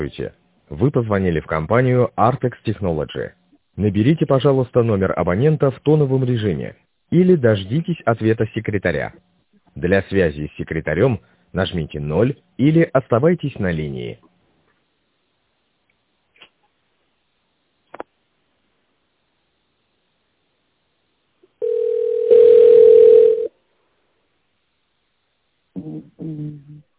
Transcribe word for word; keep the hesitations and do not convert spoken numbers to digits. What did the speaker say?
Здравствуйте. Вы позвонили в компанию Artex Technology. Наберите, пожалуйста, номер абонента в тоновом режиме или дождитесь ответа секретаря. Для связи с секретарем нажмите ноль или оставайтесь на линии. Мгм.